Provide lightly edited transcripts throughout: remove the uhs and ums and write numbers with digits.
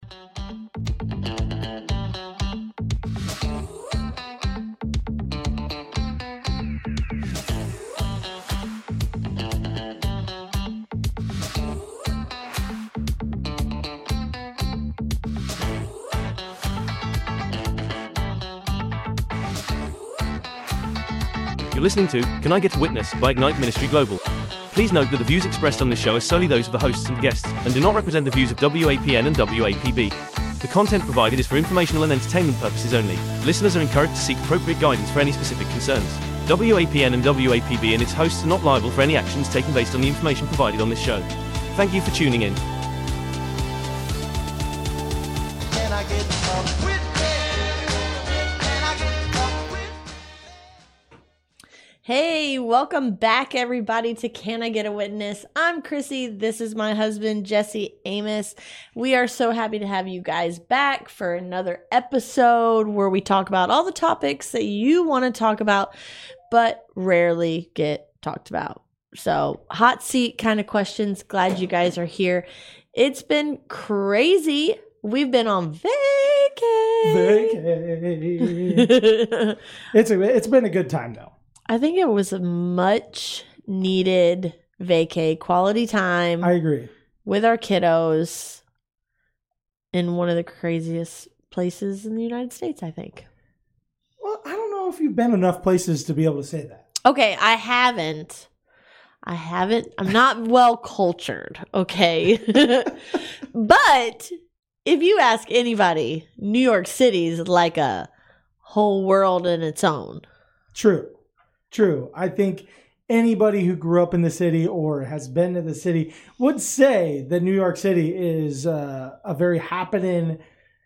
You're listening to Can I Get a Witness by Ignite Ministry Global. Please note that the views expressed on this show are solely those of the hosts and guests and do not represent the views of WAPN and WAPB. The content provided is for informational and entertainment purposes only. Listeners are encouraged to seek appropriate guidance for any specific concerns. WAPN and WAPB and its hosts are not liable for any actions taken based on the information provided on this show. Thank you for tuning in. Can I get a witness? Can I get a witness? Hey, welcome back, everybody, to Can I Get a Witness? I'm Chrissy. This is my husband, Jesse Amos. We are so happy to have you guys back for another episode where we talk about all the topics that you want to talk about, but rarely get talked about. So, hot seat kind of questions. Glad you guys are here. It's been crazy. We've been on vacay. It's been a good time, though. I think it was a much needed vacay, quality time. I agree. With our kiddos in one of the craziest places in the United States, I think. Well, I don't know if you've been enough places to be able to say that. Okay, I haven't. I'm not well cultured, okay? But if you ask anybody, New York City is like a whole world in its own. True. I think anybody who grew up in the city or has been to the city would say that New York City is a very happening,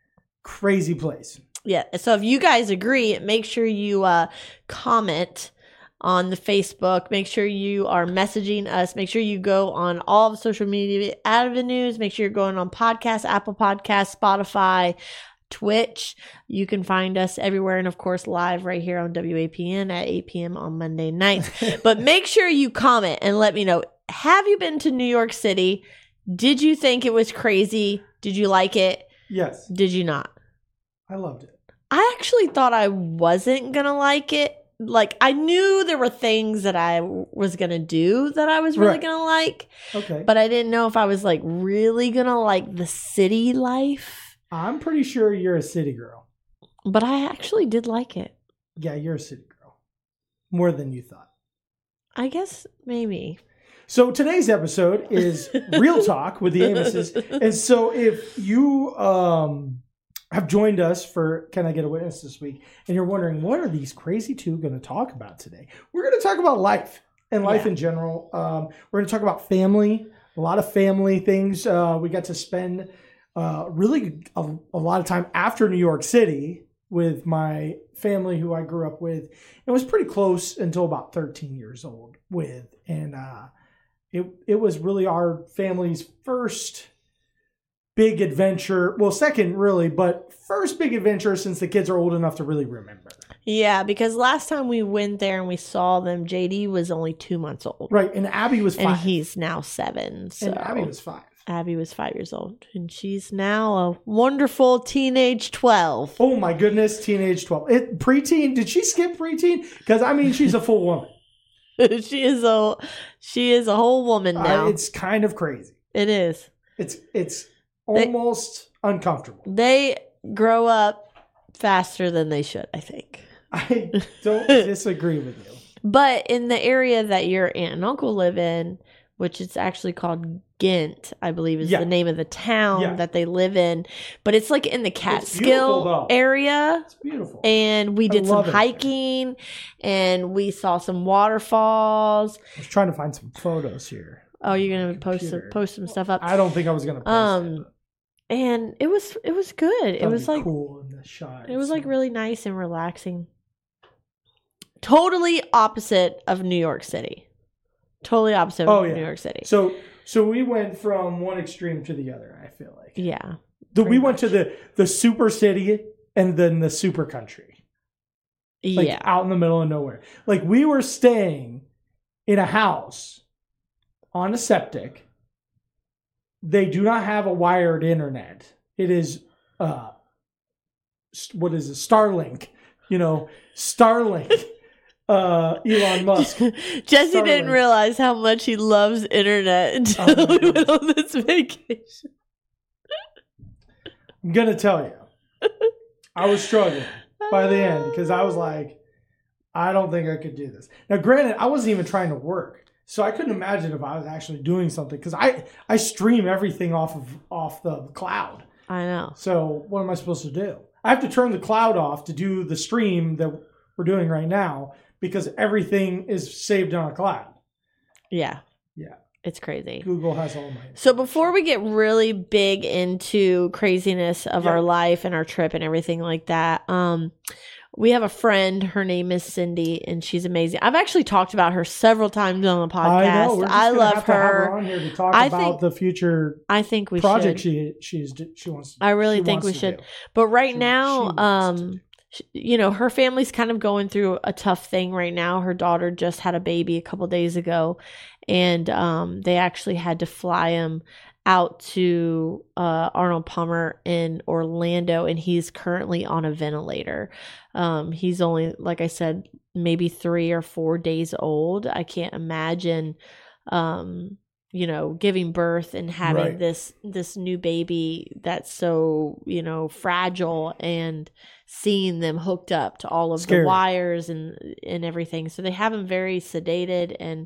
crazy place. Yeah. So if you guys agree, make sure you comment on the Facebook. Make sure you are messaging us. Make sure you go on all the social media avenues. Make sure you're going on podcasts, Apple Podcasts, Spotify, Twitch. You can find us everywhere, and of course live right here on WAPN at 8 p.m. on Monday nights. But make sure you comment and let me know, have you been to New York City? Did you think it was crazy? Did you like it? Yes. Did you not? I loved it. I actually thought I wasn't gonna like it. Like, I knew there were things that I was gonna do that I was really gonna like. Okay. But I didn't know if I was like really gonna like the city life. I'm pretty sure you're a city girl. But I actually did like it. Yeah, you're a city girl. More than you thought. I guess maybe. So today's episode is Real Talk with the Amoses. And so if you have joined us for Can I Get a Witness this week, and you're wondering, what are these crazy two going to talk about today? We're going to talk about life and life in general. We're going to talk about family, a lot of family things. We got to spend really a lot of time after New York City with my family who I grew up with. It was pretty close until about 13 years old with. And it was really our family's first big adventure. Well, second really, but first big adventure since the kids are old enough to really remember. Yeah, because last time we went there and we saw them, JD was only 2 months old. Right, and Abby was 5. And he's now 7. So. And Abby was 5. Abby was 5 years old, and she's now a wonderful teenage 12. Oh my goodness, teenage 12. Preteen, did she skip preteen? Because, I mean, she's a full woman. She is a whole woman now. It's kind of crazy. It is. It's almost uncomfortable. They grow up faster than they should, I think. I don't disagree with you. But in the area that your aunt and uncle live in, which is actually called Ghent, I believe is the name of the town that they live in. But it's like in the Catskill area. It's beautiful. And we did some hiking and we saw some waterfalls. I was trying to find some photos here. Oh, you're going to post some stuff up? I don't think I was going to post it. And it was good. It was like cool in the shot. It was like really nice and relaxing. Totally opposite of New York City. Totally opposite of New York City. So we went from one extreme to the other, I feel like. Yeah. We went to the super city and then the super country. Like out in the middle of nowhere. Like we were staying in a house on a septic. They do not have a wired internet. It is, what is it? Starlink. Starlink. Elon Musk. Jesse didn't realize how much he loves internet until we went on this vacation. I'm going to tell you, I was struggling by the end because I was like, I don't think I could do this. Now, granted, I wasn't even trying to work, so I couldn't imagine if I was actually doing something because I stream everything off the cloud. I know. So what am I supposed to do? I have to turn the cloud off to do the stream that we're doing right now because everything is saved on a cloud. Yeah. Yeah. It's crazy. Google has all my. So before we get really big into craziness of our life and our trip and everything like that, we have a friend. Her name is Cindy, and she's amazing. I've actually talked about her several times on the podcast. I know. We're just I gonna love have to have her. her on here to talk about the future. I think we project should. she wants. I really think we wants to should. do. But right She now, wants to do. her family's kind of going through a tough thing right now. Her daughter just had a baby a couple days ago, and they actually had to fly him out to Arnold Palmer in Orlando, and he's currently on a ventilator. He's only, like I said, maybe 3 or 4 days old. I can't imagine, giving birth and having this new baby that's so, fragile, and seeing them hooked up to all of the wires and everything. So they have him very sedated, and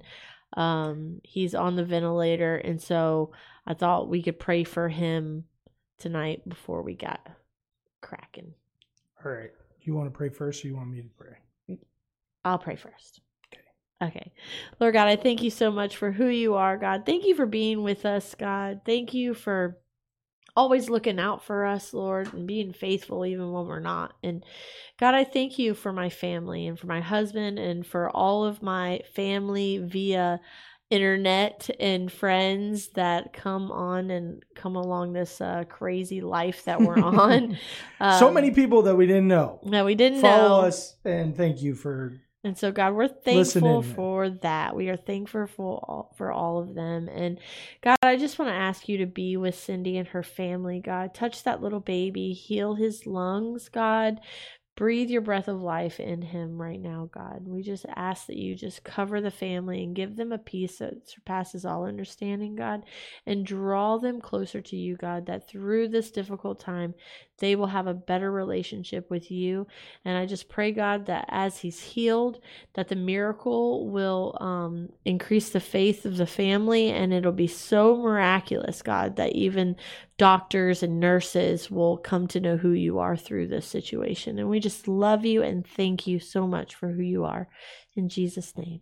he's on the ventilator. And so I thought we could pray for him tonight before we got cracking. All right. You want to pray first, or you want me to pray? I'll pray first. Okay. Lord God, I thank you so much for who you are, God. Thank you for being with us, God. Thank you for always looking out for us, Lord, and being faithful even when we're not. And God, I thank you for my family and for my husband and for all of my family via internet and friends that come on and come along this crazy life that we're on. So many people that we didn't know. That we didn't Follow know. us, and thank you for. And so, God, we're thankful Listening. for that. We are thankful for all of them. And God, I just want to ask you to be with Cindy and her family, God. Touch that little baby. Heal his lungs, God. Breathe your breath of life in him right now, God. We just ask that you just cover the family and give them a peace that surpasses all understanding, God, and draw them closer to you, God, that through this difficult time, they will have a better relationship with you. And I just pray, God, that as he's healed, that the miracle will increase the faith of the family, and it'll be so miraculous, God, that even doctors and nurses will come to know who you are through this situation. And we just love you and thank you so much for who you are. In Jesus' name.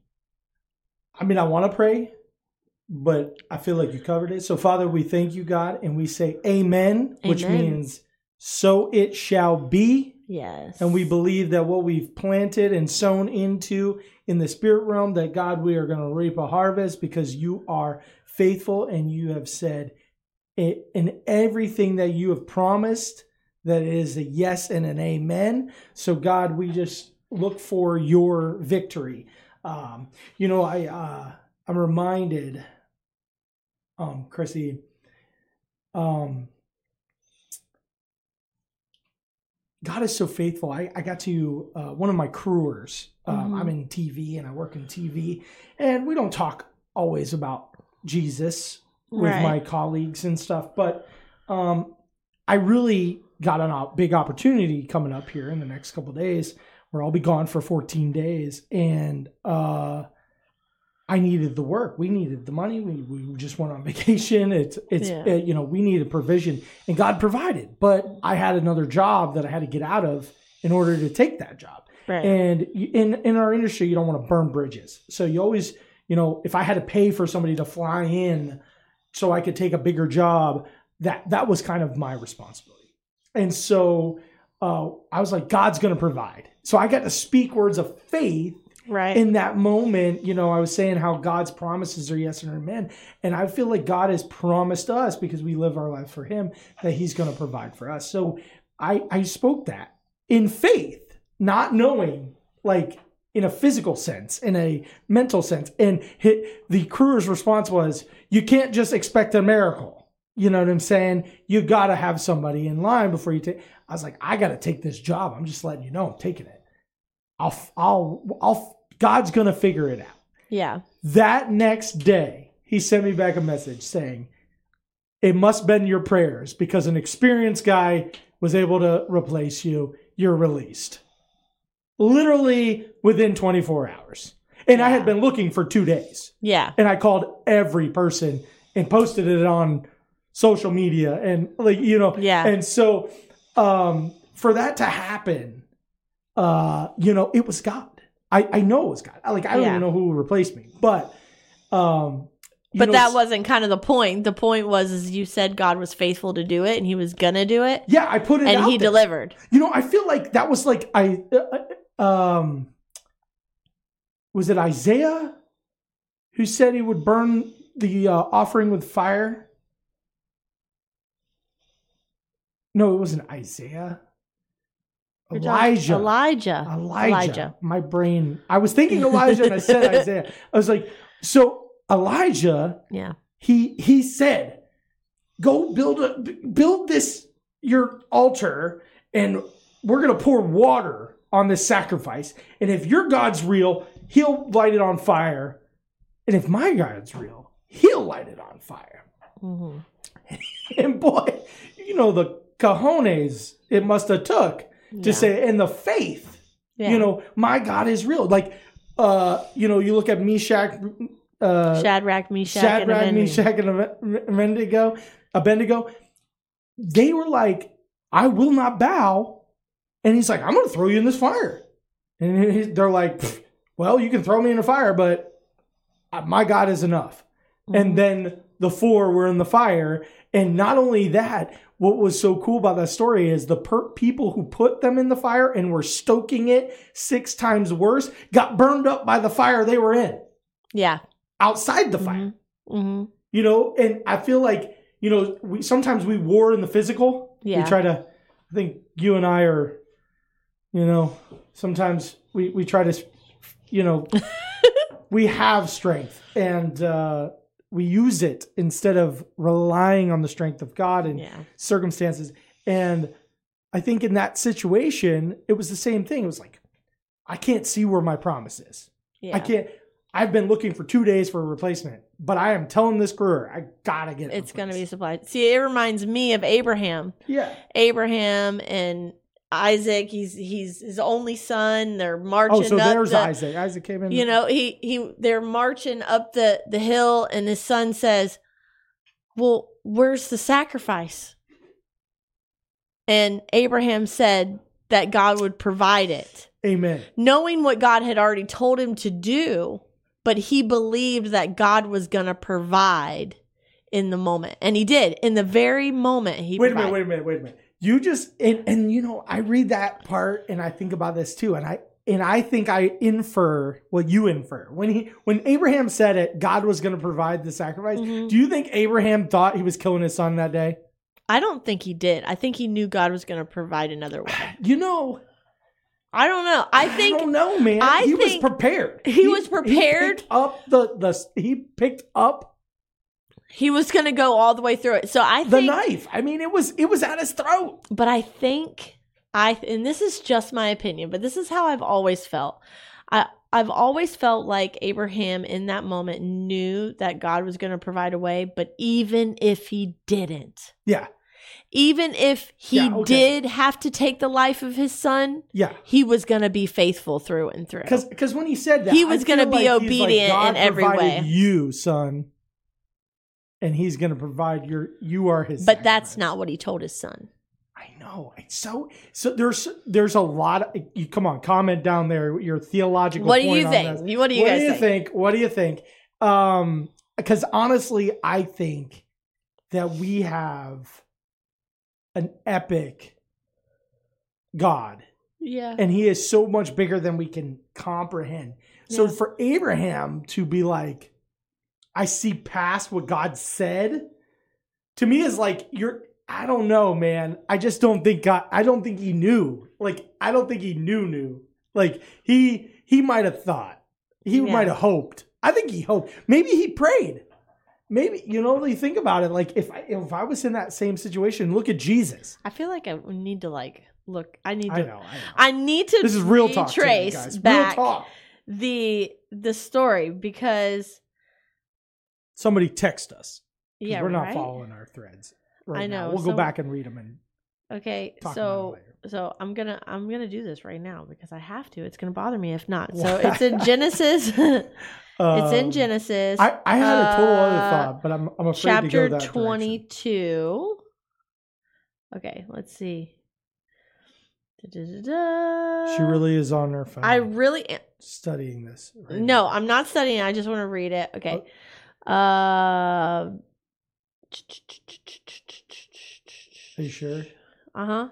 I mean, I want to pray, but I feel like you covered it. So, Father, we thank you, God, and we say amen, which means so it shall be. Yes. And we believe that what we've planted and sown into in the spirit realm, that God, we are going to reap a harvest because you are faithful and you have said in everything that you have promised, that it is a yes and an amen. So God, we just look for your victory. I'm reminded, Chrissy, God is so faithful. I got to, one of my crewers, I'm in TV and I work in TV, and we don't talk always about Jesus with my colleagues and stuff. But I really got a big opportunity coming up here in the next couple of days where I'll be gone for 14 days. And I needed the work. We needed the money. We just went on vacation. We needed provision, and God provided. But I had another job that I had to get out of in order to take that job. Right. And in our industry, you don't want to burn bridges. So you always, if I had to pay for somebody to fly in so I could take a bigger job, that was kind of my responsibility. And so I was like, God's going to provide. So I got to speak words of faith. Right. In that moment, I was saying how God's promises are yes and amen. And I feel like God has promised us, because we live our life for him, that he's going to provide for us. So I spoke that in faith, not knowing, like, in a physical sense, in a mental sense. And the crew's response was, you can't just expect a miracle. You know what I'm saying? You got to have somebody in line before you take. I was like, I got to take this job. I'm just letting you know I'm taking it. God's going to figure it out. Yeah. That next day, he sent me back a message saying, it must have been your prayers because an experienced guy was able to replace you. You're released. Literally within 24 hours. And I had been looking for 2 days. Yeah. And I called every person and posted it on social media and Yeah. And so for that to happen, it was God. I know it was God. I don't even know who replaced me, but that wasn't kind of the point. The point was, is you said God was faithful to do it and he was going to do it. Yeah. I put it out and he there. delivered. I feel like that was like, was it Isaiah who said he would burn the offering with fire? No, it wasn't Isaiah. Elijah. My brain. I was thinking Elijah and I said Isaiah. I was like, so Elijah. Yeah. He said, go build this your altar, and we're gonna pour water on this sacrifice. And if your God's real, he'll light it on fire. And if my God's real, he'll light it on fire. Mm-hmm. And boy, the cojones it must have took to say, and the faith, my God is real. Like, you look at Shadrach, Meshach, and Abednego. They were like, I will not bow. And he's like, I'm going to throw you in this fire. And they're like, well, you can throw me in the fire, but my God is enough. Mm-hmm. And then the 4 were in the fire. And not only that, what was so cool about that story is the people who put them in the fire and were stoking it 6 times worse got burned up by the fire they were in. Yeah. Outside the fire. Mm-hmm. And I feel like, sometimes we war in the physical. Yeah. We try to, I think you and I are, sometimes we try to, we have strength and we use it instead of relying on the strength of God and circumstances. And I think in that situation, it was the same thing. It was like, I can't see where my promise is. Yeah. I've been looking for 2 days for a replacement, but I am telling this career, I gotta get it. It's going to be supplied. See, it reminds me of Abraham. Yeah. Abraham and Isaac, he's his only son. They're marching. Oh, so there's Isaac. Isaac came in. They're marching up the hill, and his son says, well, where's the sacrifice? And Abraham said that God would provide it. Amen. Knowing what God had already told him to do, but he believed that God was going to provide in the moment. And he did. In the very moment he provided. Wait a minute. You just, and I read that part and I think about this too. And I think I infer what you infer. When Abraham said it, God was going to provide the sacrifice. Mm-hmm. Do you think Abraham thought he was killing his son that day? I don't think he did. I think he knew God was going to provide another way. I don't know. I don't know, man. He was prepared. He was prepared. He picked up. He was going to go all the way through it. So I think the knife. I mean, it was at his throat. But I think and this is just my opinion, but this is how I've always felt. I've always felt like Abraham in that moment knew that God was going to provide a way, but even if he didn't. Yeah. Even if he did have to take the life of his son, he was going to be faithful through and through. Because when he said that, he was going to be obedient in every way. You, son, and he's going to provide you are his. But that's not what he told his son. I know. It's so there's a lot of you. Come on, comment down there your theological. What do you think? What do you guys think? What do you think? Because honestly, I think that we have an epic God. Yeah. And he is so much bigger than we can comprehend. So for Abraham to be like, I see past what God said, to me is like, I don't know, man. I just don't think I don't think he knew. Like, I don't think he knew. Like, he might have thought. He might have hoped. I think he hoped. Maybe he prayed. maybe, you think about it. Like if I was in that same situation, look at Jesus. I feel like I need to look. I need I to. know. I need to. This is real talk today, retrace guys. Real back talk. the story because Somebody text us. 'Cause yeah, we're not right? following our threads right I now. know, We'll go so- back and read them and Okay, talk about it later. so I'm gonna do this right now because I have to. It's gonna bother me if not. So Why? it's in Genesis. It's in Genesis. I had a total other thought, but I'm afraid to Chapter go that 22. Okay, let's see. Da-da-da-da. She really is on her phone. I really am. studying this. Right No, now. I'm not studying. I just want to read it. Okay. Oh. Are you sure? Uh-huh.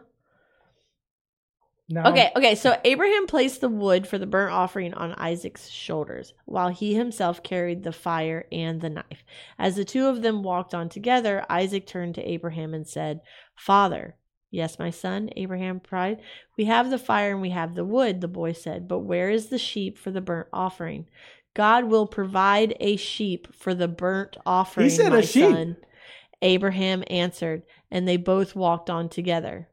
Now, Okay. So Abraham placed the wood for the burnt offering on Isaac's shoulders, while he himself carried the fire and the knife. As the two of them walked on together, Isaac turned to Abraham and said, "Father." "Yes, my son," Abraham replied. "We have the fire and we have the wood," the boy said, "but where is the sheep for the burnt offering?" "God will provide a sheep for the burnt offering, He said my a sheep. son," Abraham answered, and they both walked on together.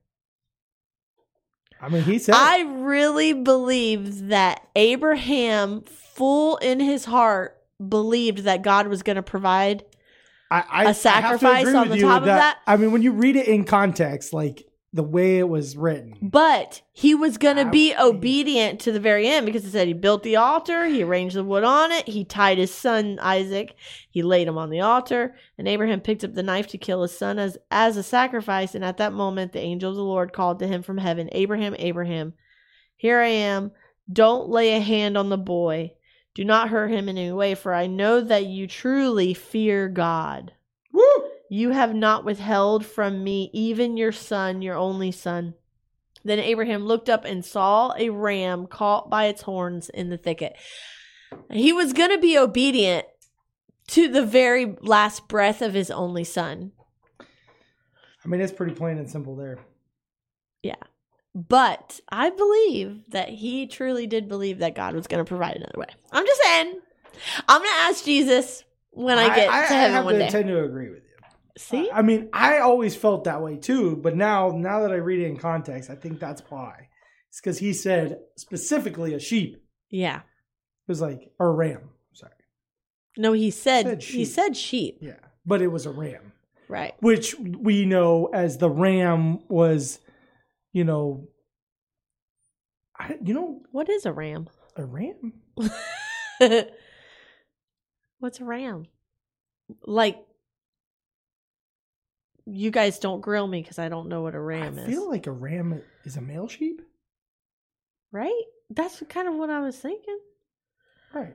I mean, he said, I really believe that Abraham, full in his heart, believed that God was going to provide. I a have to sacrifice agree on with the you top of that? I mean, when you read it in context, like the way it was written, But he was going to be I- obedient to the very end because it said he built the altar, he arranged the wood on it, he tied his son Isaac, he laid him on the altar, and Abraham picked up the knife to kill his son as a sacrifice. And at that moment, the angel of the Lord called to him from heaven, "Abraham, Abraham, here I am. Don't lay a hand on the boy. Do not hurt him in any way, for I know that you truly fear God. woo! You have not withheld from me even your son, your only son." Then Abraham looked up and saw a ram caught by its horns in the thicket. He was going to be obedient to the very last breath of his only son. I mean, it's pretty plain and simple there. Yeah. But I believe that he truly did believe that God was going to provide another way. I'm just saying. I'm going to ask Jesus when I get to I heaven have one to day. tend to agree with you. See? I mean, I always felt that way too, but now that I read it in context, I think that's why. It's because he said specifically a sheep. Yeah. It was like, or a ram. Sorry. No, he said sheep. sheep. Yeah. But it was a ram, Right. which we know as the ram was, What is a ram? a ram? What's a ram? Like, you guys don't grill me because I don't know what a ram I is. feel like a ram is a male sheep. Right? That's kind of what I was thinking. Right.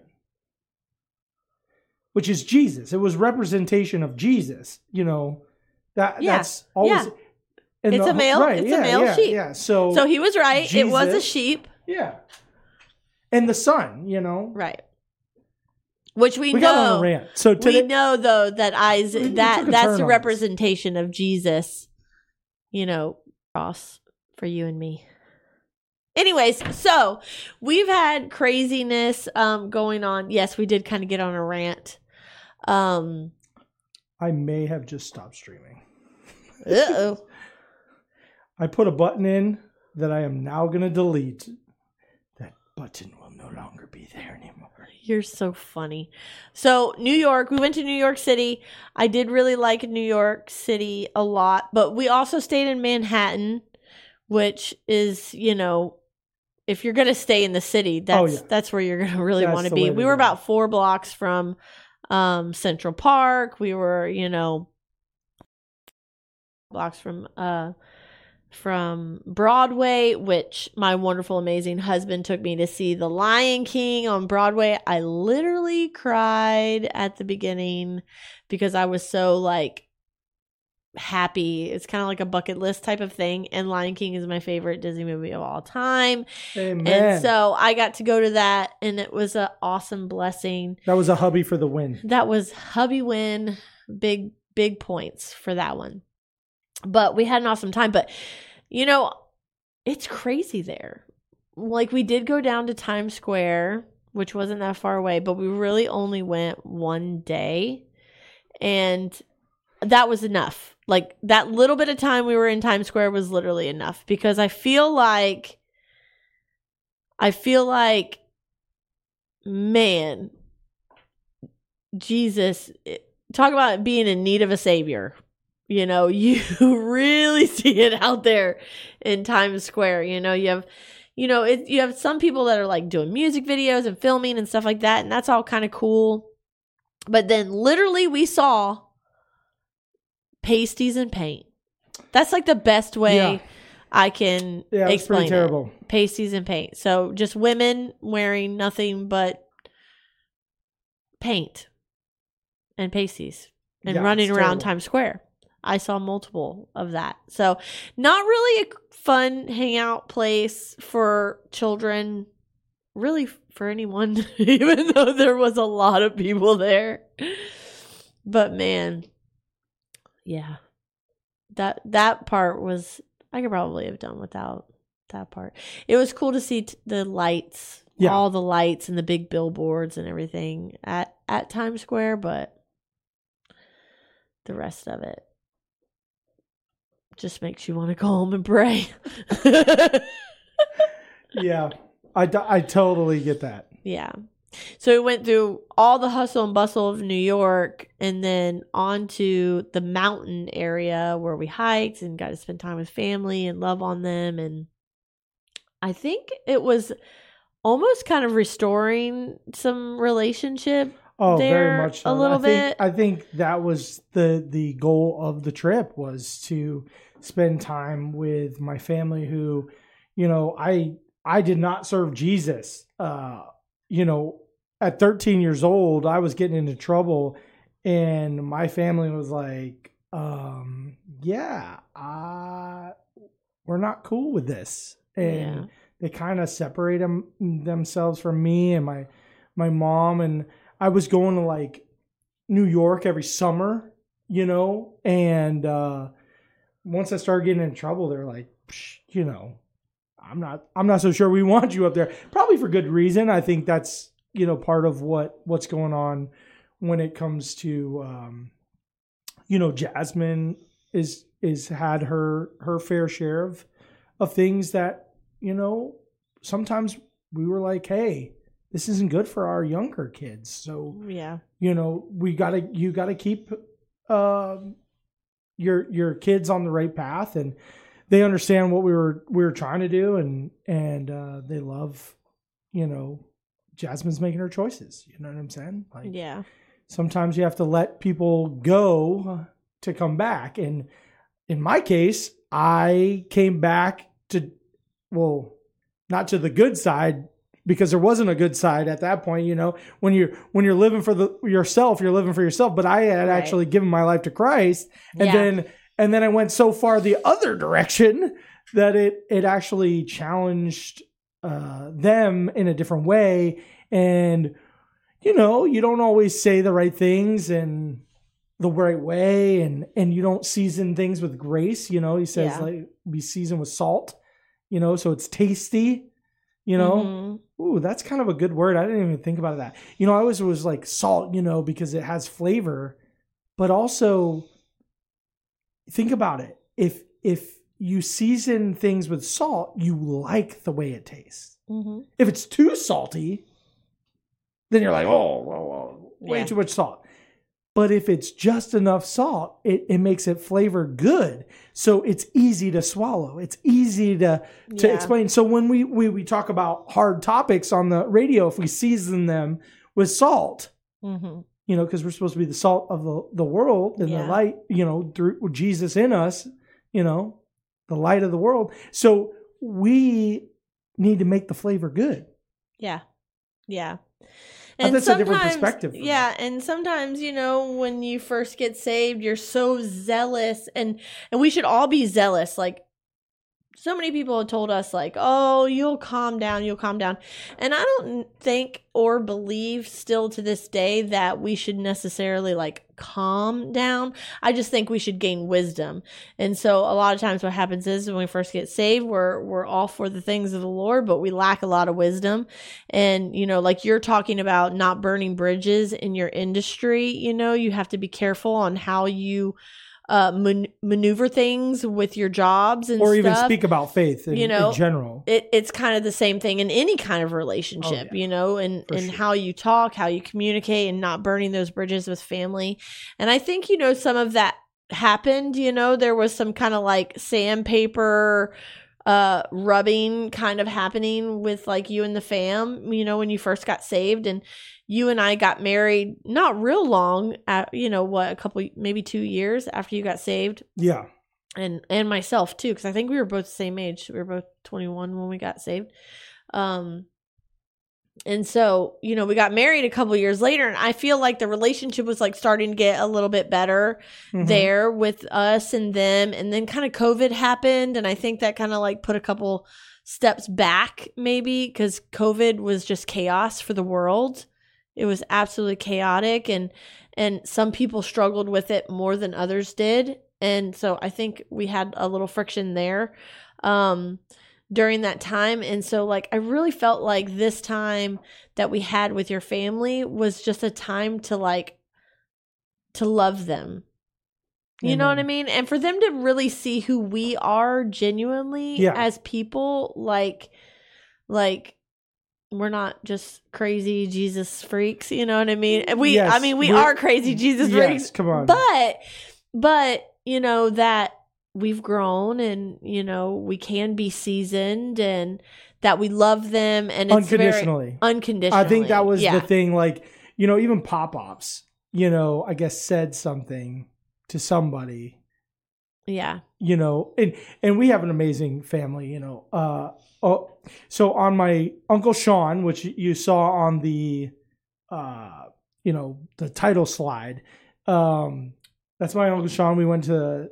Which is Jesus. It was representation of Jesus. That's always. yeah. and It's a male- it's a male sheep. Yeah. So So he was right. It was a Jesus- sheep. yeah. And the son, Right. Which we we got on a know. rant. So We today, know though that We took a that's turn the on representation of Jesus, cross for you and me. Anyways, so we've had craziness going on. Yes, we did kind of get on a rant. I may have just stopped streaming. Uh-oh. I put a button in that I am now going to delete. That button will no longer be there anymore. You're so funny. So New York, we went to New York City. I did really like New York City a lot, but we also stayed in Manhattan, which is, if you're going to stay in the city, that's where you're going to really That's want to the be. way to We were go. about 4 blocks from Central Park. We were, blocks from Broadway, which my wonderful, amazing husband took me to see The Lion King on Broadway. I literally cried at the beginning because I was so happy. It's kind of like a bucket list type of thing. And Lion King is my favorite Disney movie of all time. Amen. And so I got to go to that, and it was an awesome blessing. That was a hubby for the win. That was hubby win. Big points for that one. But we had an awesome time. But, it's crazy there. We did go down to Times Square, which wasn't that far away, but we really only went one day. And that was enough. Like that little bit of time we were in Times Square was literally enough, because I feel like, man, Jesus, talk about being in need of a savior. You know, you really see it out there in Times Square. You know, you have some people that are like doing music videos and filming and stuff like that, and that's all kind of cool. But then literally we saw pasties and paint. That's like the best way I can Yeah, it's explain pretty terrible. it. Pasties and paint. So just women wearing nothing but paint and pasties and Yeah, running it's around terrible. Times Square. I saw multiple of that. So not really a fun hangout place for children, really for anyone, even though there was a lot of people there. But man, yeah, that part was, I could probably have done without that part. It was cool to see the lights, all the lights and the big billboards and everything at Times Square, but the rest of it just makes you want to go home and pray. Yeah, I totally get that. Yeah. So we went through all the hustle and bustle of New York and then on to the mountain area where we hiked and got to spend time with family and love on them. And I think it was almost kind of restoring some relationship. Oh, there very much so. a little bit. I think that was the goal of the trip, was to spend time with my family who, you know, I did not serve Jesus. You know, at 13 years old, I was getting into trouble, and my family was like, we're not cool with this. And they kind of separate themselves from me and my mom. And I was going to like New York every summer, you know, and once I started getting in trouble, they're like, you know, I'm not so sure we want you up there. Probably for good reason. I think that's, you know, part of what's going on when it comes to, you know, Jasmine is had her fair share of things that, you know, sometimes we were like, hey, this isn't good for our younger kids. So, you know, you gotta keep your kids on the right path, and they understand what we were trying to do, and they love, you know, Jasmine's making her choices. You know what I'm saying? Like, sometimes you have to let people go to come back. And in my case, I came back to, well, not to the good side, because there wasn't a good side at that point. You know, when you're living for yourself, you're living for yourself. But I had actually given my life to Christ, and then I went so far the other direction that it actually challenged them in a different way. And, you know, you don't always say the right things and the right way, and you don't season things with grace. You know, he says like be seasoned with salt, you know, so it's tasty, you know. Ooh, that's kind of a good word. I didn't even think about that. You know, I always was like salt, you know, because it has flavor, but also think about it. If you season things with salt, you like the way it tastes. If it's too salty, then you're like, way too much salt. But if it's just enough salt, it makes it flavor good. So it's easy to swallow. It's easy to explain. So when we talk about hard topics on the radio, if we season them with salt, you know, because we're supposed to be the salt of the world and the light, you know, through Jesus in us, you know, the light of the world. So we need to make the flavor good. Yeah. And that's a different perspective. And sometimes, you know, when you first get saved, you're so zealous, and we should all be zealous. Like, so many people have told us like, oh, you'll calm down. And I don't think or believe still to this day that we should necessarily like calm down. I just think we should gain wisdom. And so a lot of times what happens is when we first get saved, we're all for the things of the Lord, but we lack a lot of wisdom. And, you know, like you're talking about not burning bridges in your industry, you know, you have to be careful on how you maneuver things with your jobs and or stuff. even speak about faith in, You know, in general. It's kind of the same thing in any kind of relationship, you know, and sure. how you talk, how you communicate, and not burning those bridges with family. And I think, you know, some of that happened, you know, there was some kind of like sandpaper rubbing kind of happening with like you and the fam, you know, when you first got saved. And you and I got married not real long, you know, what, a couple, maybe 2 years after you got saved. Yeah. And myself too, because I think we were both the same age. We were both 21 when we got saved. And so, you know, we got married a couple years later, and I feel like the relationship was like starting to get a little bit better there with us and them. And then kind of COVID happened, and I think that kind of like put a couple steps back maybe, because COVID was just chaos for the world. It was absolutely chaotic, and some people struggled with it more than others did. And so I think we had a little friction there during that time. And so like I really felt like this time that we had with your family was just a time to like to love them. You know what I mean? And for them to really see who we are genuinely as people, like we're not just crazy Jesus freaks, you know what I mean? We are crazy Jesus freaks. Come on. But you know that we've grown, and you know we can be seasoned, and that we love them, and it's unconditionally. Unconditionally. I think that was the thing, like, you know, even Pop-Ops, you know, I guess said something to somebody. Yeah. You know, and we have an amazing family, you know. So on my Uncle Sean, which you saw on the, you know, the title slide, that's my Uncle Sean. We went to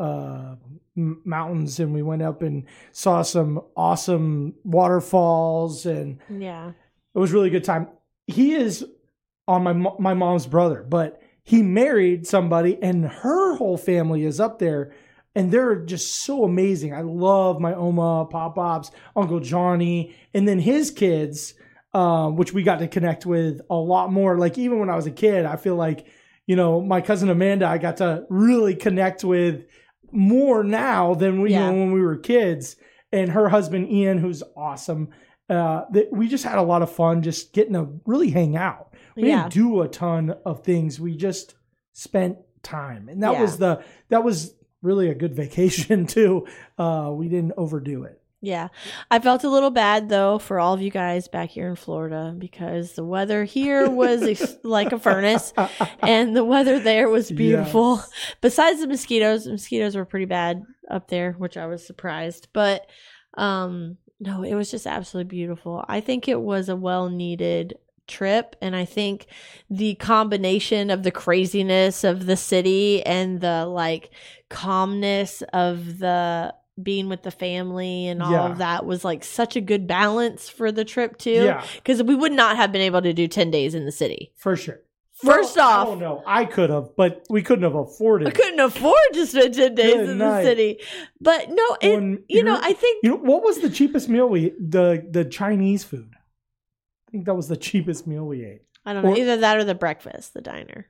mountains, and we went up and saw some awesome waterfalls, and it was a really good time. He is on my mom's brother, but he married somebody, and her whole family is up there. And they're just so amazing. I love my Oma, Pop-Pops, Uncle Johnny, and then his kids, which we got to connect with a lot more. Like even when I was a kid, I feel like, you know, my cousin Amanda, I got to really connect with more now than you know, when we were kids. And her husband, Ian, who's awesome. We just had a lot of fun just getting to really hang out. We didn't do a ton of things. We just spent time. And that was really a good vacation too. We didn't overdo it. Yeah. I felt a little bad though for all of you guys back here in Florida, because the weather here was like a furnace, and the weather there was beautiful. Yes. Besides the mosquitoes were pretty bad up there, which I was surprised. But no, it was just absolutely beautiful. I think it was a well-needed trip, and I think the combination of the craziness of the city and the like calmness of the being with the family and all of that was like such a good balance for the trip too, because we would not have been able to do 10 days in the city for sure. First off, I don't know. I could have, but we couldn't have afforded. I couldn't afford to spend 10 days in the city. But no, you know, I think, you know, what was the cheapest meal the Chinese food? I think that was the cheapest meal we ate. I don't know, either that or the breakfast, the diner.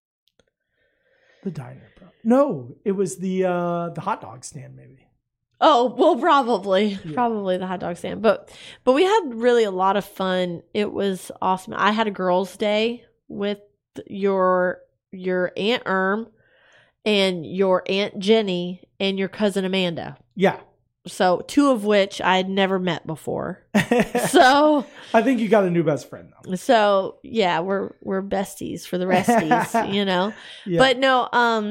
The diner, bro. No, it was the hot dog stand, maybe. Oh, well, probably the hot dog stand. But we had really a lot of fun. It was awesome. I had a girls' day with your Aunt Erm and your Aunt Jenny and your cousin Amanda. Yeah. So 2 of which I had never met before. So I think you got a new best friend though. So yeah, we're besties for the resties, you know. Yeah. But no,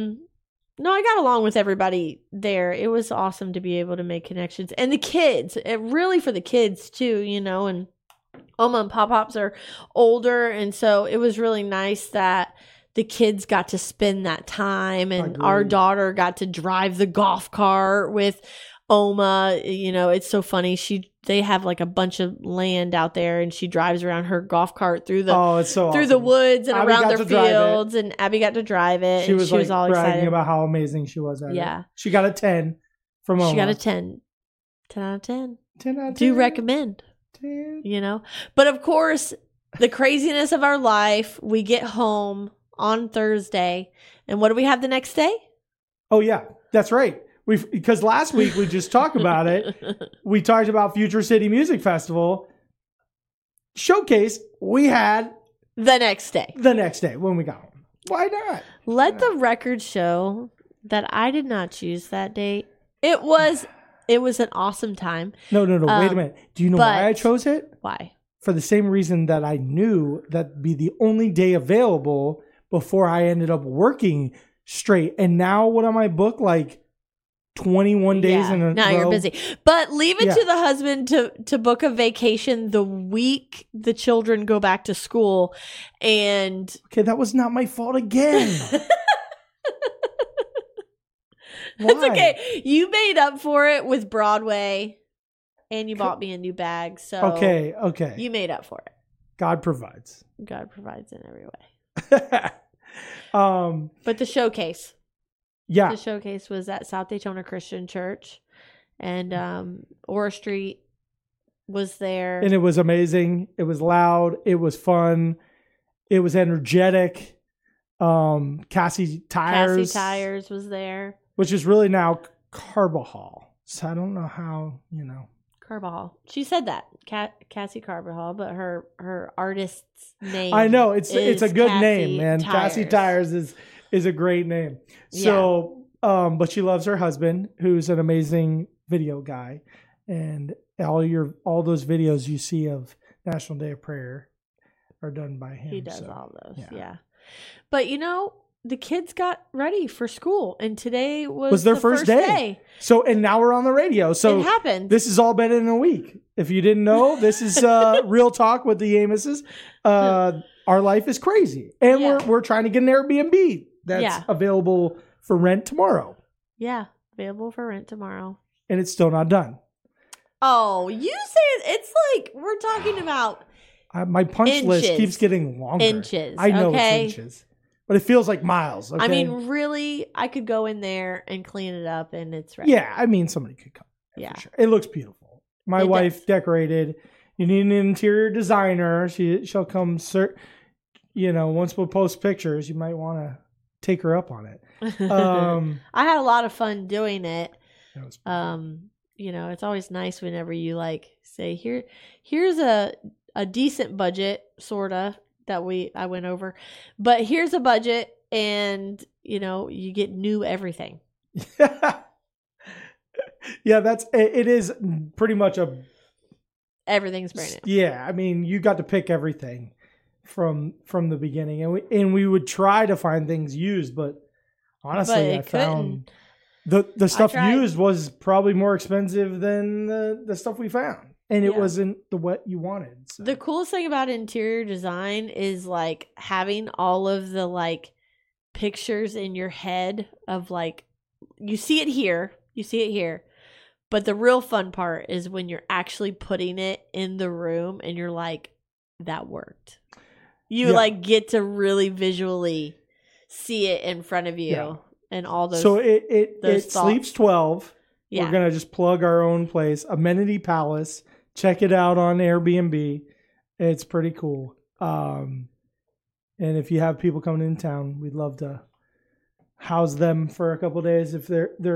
I got along with everybody there. It was awesome to be able to make connections, and the kids. Really for the kids too, you know. And Oma and Pop-Pops are older, and so it was really nice that the kids got to spend that time, and our daughter got to drive the golf cart with Oma, it's so funny. They have like a bunch of land out there, and she drives around her golf cart through the it's so through the awesome. woods and Abby around got their to drive it. fields, and Abby got to drive it. She and was she was all bragging excited about how amazing she was at it. Yeah. She got a 10 from Oma. She got a 10 out of 10. 10 out of 10. Do recommend. 10. But of course, the craziness of our life, we get home on Thursday, and what do we have the next day? Oh yeah, that's right. Because last week we just talked about it. We talked about Future City Music Festival showcase. We had The next day. the next day when we got home. Why not? Let the record show that I did not choose that date. It was an awesome time. No. Wait a minute. Do you know why I chose it? Why? For the same reason that I knew that'd be the only day available before I ended up working straight. And now what am I booked? Like 21 days in a now row? you're busy. But leave it Yeah. to the husband to book a vacation the week the children go back to school. And Okay, that was not my fault again. it's Why? okay. You made up for it with Broadway, and you bought me a new bag. So Okay. you made up for it. God provides. God provides in every way. But the showcase. Yeah. The showcase was at South Daytona Christian Church, and Aura Street was there. And it was amazing. It was loud. It was fun. It was energetic. Cassie Tires was there. which is really now Carbajal. So I don't know how, Carbajal. She said that. Cassie Carbajal, but her artist's name. I know it's a good Cassie name, man. Tires. Cassie Tires is a great name. So, but she loves her husband, who's an amazing video guy, and all those videos you see of National Day of Prayer are done by him. He does so, all those. yeah. Yeah. But the kids got ready for school, and today was their the first day. So, and now we're on the radio. So it happened. this has all been in a week. If you didn't know, this is Real Talk with the Amoses. Our life is crazy, and we're trying to get an Airbnb that's available for rent tomorrow, Yeah, available for rent tomorrow. and it's still not done. Oh, you say it's like we're talking about My punch list Inches. keeps getting longer. Inches, I know okay? it's inches, but it feels like miles. Okay? I mean, really, I could go in there and clean it up, and it's ready. yeah. I mean, somebody could come. Yeah. For sure. It looks beautiful. My It wife does. decorated. You need an interior designer. She'll come. Once we post pictures, you might want to take her up on it. I had a lot of fun doing it. That was It's always nice whenever you say here's a decent budget, sorta, that I went over, but here's a budget, and you get new everything. yeah, it is pretty much Everything's brand new. yeah. I mean, you got to pick everything from the beginning, and we would try to find things used, but honestly, I found the stuff tried. used was probably more expensive than the stuff we found, and it Yeah. wasn't what you wanted. So. The coolest thing about interior design is having all of the pictures in your head of you see it here, but the real fun part is when you're actually putting it in the room and you're like, that worked. You get to really visually see it in front of you and all those. So it those sleeps thoughts. 12. Yeah. We're gonna just plug our own place, Amenity Palace. Check it out on Airbnb. It's pretty cool. And if you have people coming in town, we'd love to house them for a couple of days if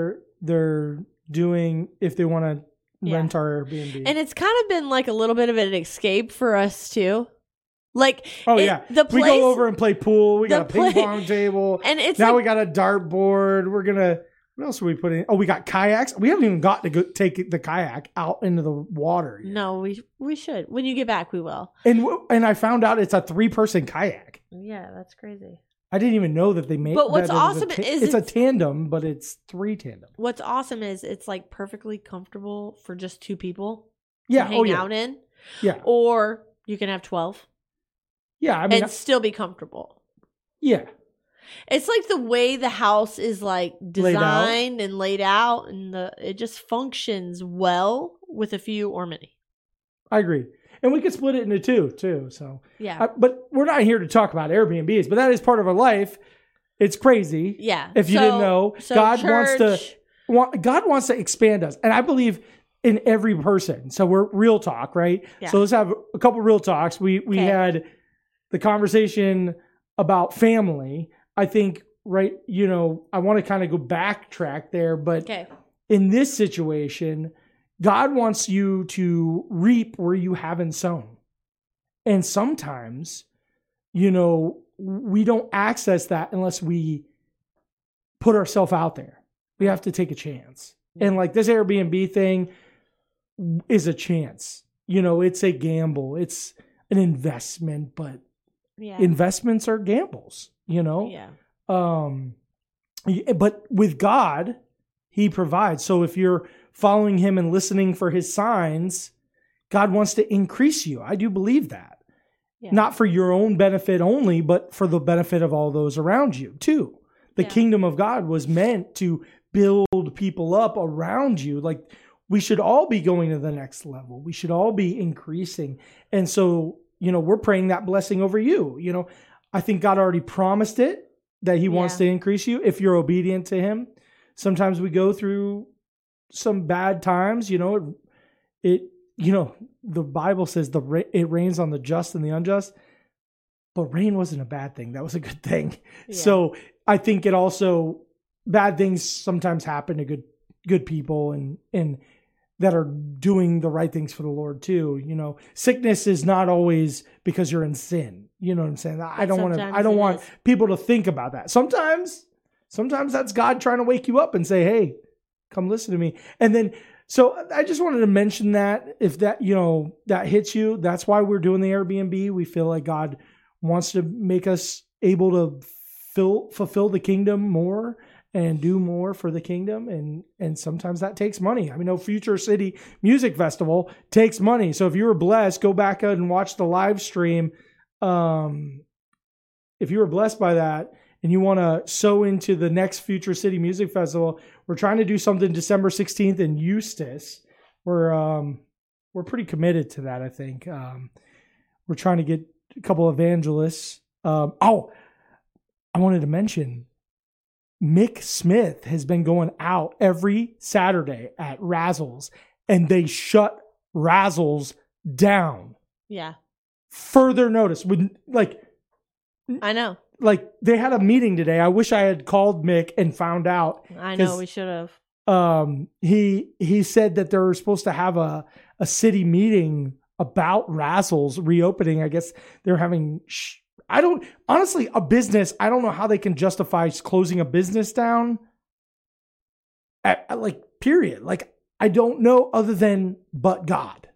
if they want to rent our Airbnb. And it's kind of been a little bit of an escape for us too. the place, we go over and play pool. We got a ping pong table, and it's now we got a dart board. We're gonna. What else are we putting? Oh, we got kayaks. We haven't even got to go take the kayak out into the water yet. No, we should. When you get back, we will. And I found out it's a 3-person kayak. Yeah, that's crazy. I didn't even know that they made. But what's that it was awesome is it's a it's- tandem, but it's 3 tandem. What's awesome is it's perfectly comfortable for just 2 people Yeah. to hang Oh yeah. out in. Yeah. Or you can have 12 Yeah. I mean, and still be comfortable. yeah. It's like the way the house is like Laid out. designed and laid out, and it just functions well with a few or many. I agree. And we could split it into two, too. So, Yeah. but we're not here to talk about Airbnbs, but that is part of our life. It's crazy. Yeah. If you didn't know, so God church- wants to expand us. And I believe in every person. So we're real talk, right? Yeah. So let's have a couple real talks. We Okay. had the conversation about family. I think, right, I want to kind of go backtrack there, but Okay. in this situation, God wants you to reap where you haven't sown. And sometimes, we don't access that unless we put ourselves out there. We have to take a chance. And like this Airbnb thing is a chance. It's a gamble. It's an investment, but Yeah. investments are gambles, Yeah. But with God, he provides. So if you're following him and listening for his signs, God wants to increase you. I do believe that. Yeah. Not for your own benefit only, but for the benefit of all those around you too. The Yeah. kingdom of God was meant to build people up around you. Like we should all be going to the next level. We should all be increasing. And so, we're praying that blessing over you. I think God already promised it, that he wants to increase you if you're obedient to him. Sometimes we go through some bad times, the Bible says it rains on the just and the unjust, but rain wasn't a bad thing. That was a good thing. Yeah. So I think it also, bad things sometimes happen to good people and that are doing the right things for the Lord too. Sickness is not always because you're in sin. You know what I'm saying? I don't sometimes it want is. people to think about that. Sometimes that's God trying to wake you up and say, hey, come listen to me. And then, so I just wanted to mention that if that, that hits you, that's why we're doing the Airbnb. We feel like God wants to make us able to fulfill the kingdom more and do more for the kingdom. And sometimes that takes money. I mean, Future City Music Festival takes money. So if you were blessed, go back out and watch the live stream. If you were blessed by that and you want to sow into the next Future City Music Festival, we're trying to do something December 16th in Eustis. We're pretty committed to that, I think. We're trying to get a couple evangelists. I wanted to mention Mick Smith has been going out every Saturday at Razzles, and they shut Razzles down. Yeah. Further notice, I know. they had a meeting today. I wish I had called Mick and found out. I know 'Cause, we should have. he said that they're supposed to have a city meeting about Razzles reopening. I guess they're having, a business. I don't know how they can justify closing a business down period. I don't know other than, but God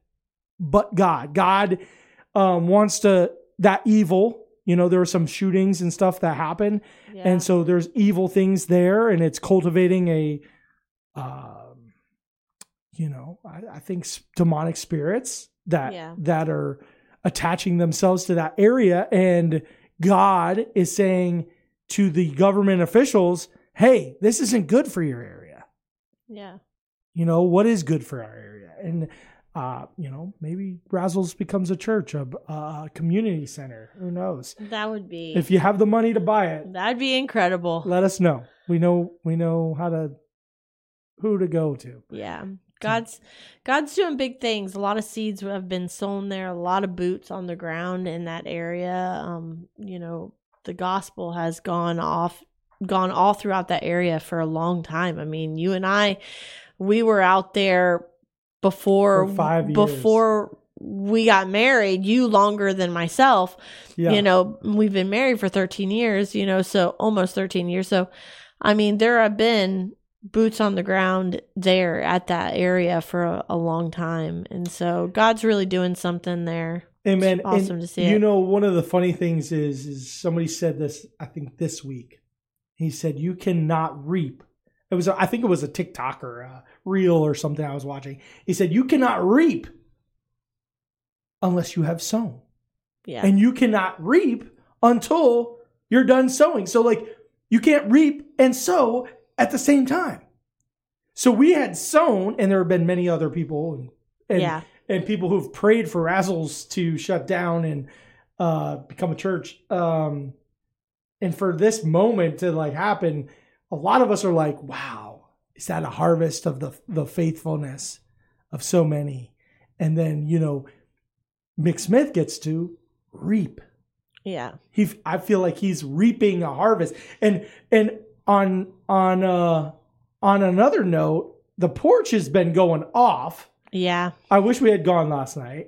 wants to, that evil, there were some shootings and stuff that happen. Yeah. And so there's evil things there, and it's cultivating I think demonic spirits that are attaching themselves to that area. And God is saying to the government officials, hey, this isn't good for your area. Yeah. What is good for our area? And, maybe Razzles becomes a church, a community center. Who knows? That would be. If you have the money to buy it, That'd be incredible. let us know. We know who to go to. Yeah. God's doing big things. A lot of seeds have been sown there, a lot of boots on the ground in that area. The gospel has gone all throughout that area for a long time. I mean, you and I, we were out there before For 5 years. before we got married, you longer than myself. Yeah. We've been married for 13 years, so almost 13 years. So, I mean, there have been boots on the ground there at that area for a long time. And so God's really doing something there. Amen. It's awesome And to see it. one of the funny things is somebody said this, I think this week. He said, you cannot reap. I think it was a TikTok or a reel or something I was watching. He said, you cannot reap unless you have sown. Yeah. And you cannot reap until you're done sowing. So You can't reap and sow at the same time. So we had sown, and there have been many other people and people who've prayed for Razzles to shut down and become a church. And for this moment to like happen, a lot of us are like, wow, is that a harvest of the faithfulness of so many? And then, Mick Smith gets to reap. Yeah. I feel like he's reaping a harvest. And on another note, the porch has been going off. Yeah. I wish we had gone last night.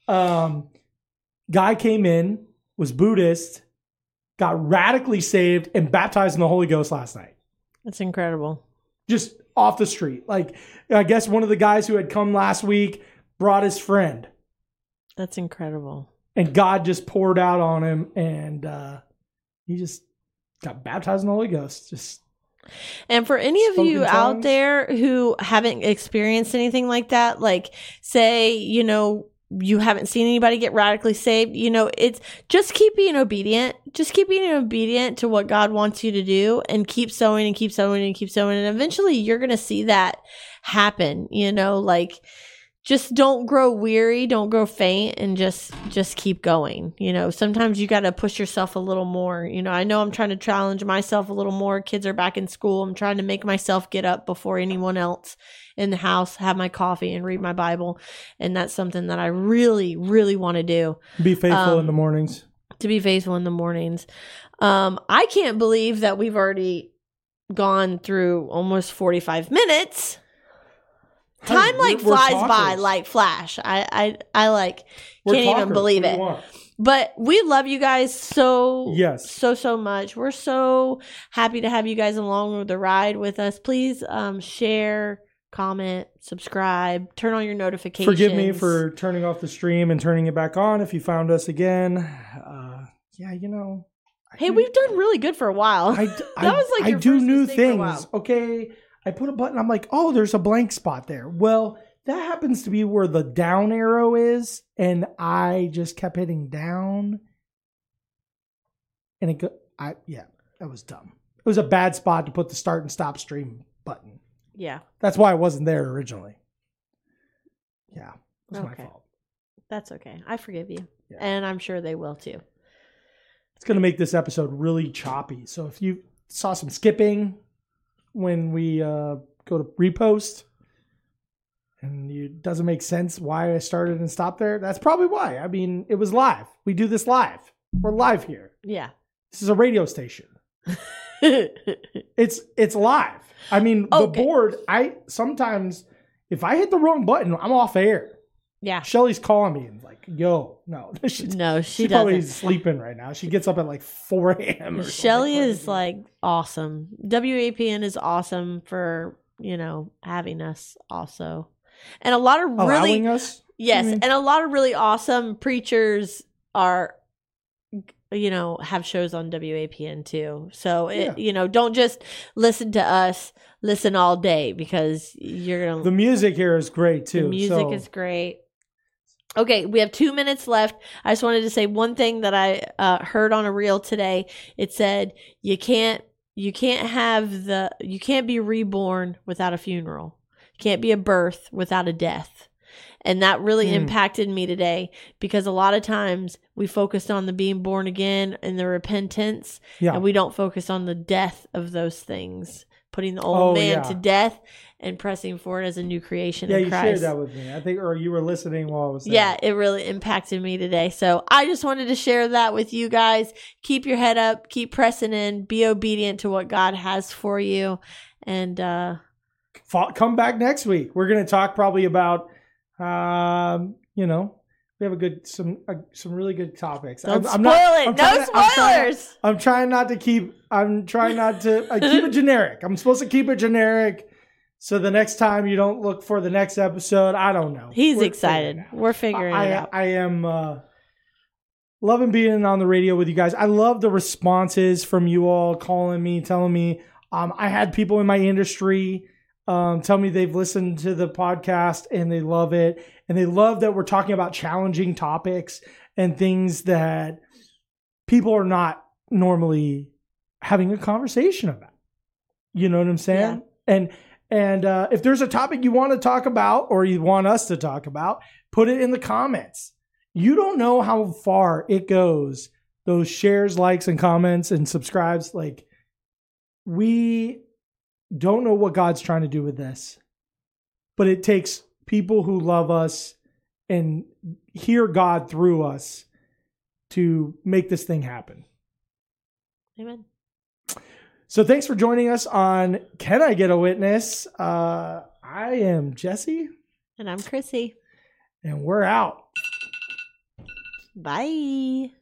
Guy came in, was Buddhist, got radically saved and baptized in the Holy Ghost last night. That's incredible. Just off the street. Like, I guess one of the guys who had come last week brought his friend. That's incredible. And God just poured out on him, and he just got baptized in the Holy Ghost. And for any of you out there who haven't experienced anything like that, like say, you haven't seen anybody get radically saved, it's just keep being obedient. Just keep being obedient to what God wants you to do, and keep sowing and keep sowing and keep sowing. And eventually you're going to see that happen, just don't grow weary, don't grow faint, and just keep going. Sometimes you got to push yourself a little more. I know I'm trying to challenge myself a little more. Kids are back in school. I'm trying to make myself get up before anyone else in the house, have my coffee and read my Bible. And that's something that I really, really want to do. Be faithful in the mornings. To be faithful in the mornings. I can't believe that we've already gone through almost 45 minutes. Time flies by like flash. I can't even believe it. But we love you guys so much. We're so happy to have you guys along with the ride with us. Please share, comment, subscribe, turn on your notifications. Forgive me for turning off the stream and turning it back on if you found us again. Hey, we've done really good for a while. I do new things. Okay. I put a button. I'm like, oh, there's a blank spot there. Well, that happens to be where the down arrow is. And I just kept hitting down. And that was dumb. It was a bad spot to put the start and stop stream button. Yeah. That's why I wasn't there originally. Yeah. It was my fault. That's okay. I forgive you. Yeah. And I'm sure they will too. It's going to make this episode really choppy. So if you saw some skipping when we go to repost and it doesn't make sense why I started and stopped there, that's probably why. I mean, it was live. We do this live. We're live here. Yeah. This is a radio station. It's live. I mean, the board, sometimes if I hit the wrong button, I'm off air. Yeah. Shelly's calling me and like, yo, no. She's probably sleeping right now. She gets up at like 4 a.m. Shelly is like awesome. WAPN is awesome for, having us also. And a lot of allowing us? Yes. And a lot of really awesome preachers are, have shows on WAPN too. So, don't just listen to us. Listen all day because you're going to... The music here is great too. The music is great. Okay, we have 2 minutes left. I just wanted to say one thing that I heard on a reel today. It said you can't be reborn without a funeral. You can't be a birth without a death. And that really impacted me today because a lot of times we focused on the being born again and the repentance, and we don't focus on the death of those things, putting the old man to death and pressing forward as a new creation in Christ. Yeah, you shared that with me. I think, or you were listening while I was there. Yeah, it really impacted me today. So I just wanted to share that with you guys. Keep your head up. Keep pressing in. Be obedient to what God has for you. And come back next week. We're going to talk probably about, we have some really good topics. Don't spoil it. No spoilers. I'm trying not to keep it generic. I'm supposed to keep it generic. So the next time you don't look for the next episode, I don't know. We're excited. We're figuring it out. I am loving being on the radio with you guys. I love the responses from you all calling me, telling me. I had people in my industry tell me they've listened to the podcast and they love it. And they love that we're talking about challenging topics and things that people are not normally having a conversation about. You know what I'm saying? And if there's a topic you want to talk about or you want us to talk about, put it in the comments. You don't know how far it goes. Those shares, likes, and comments and subscribes. Like, we don't know what God's trying to do with this, but it takes people who love us and hear God through us to make this thing happen. Amen. So thanks for joining us on Can I Get a Witness? I am Jesse. And I'm Chrissy. And we're out. Bye.